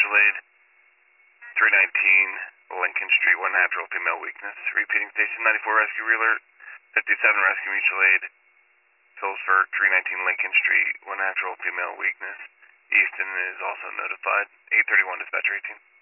Mutual Aid, 319 Lincoln Street, 1 natural female weakness. Repeating station 94 Rescue Alert, 57 Rescue Mutual Aid, Phillipsburg, 319 Lincoln Street, 1 natural female weakness. Easton is also notified. 831 dispatcher 18.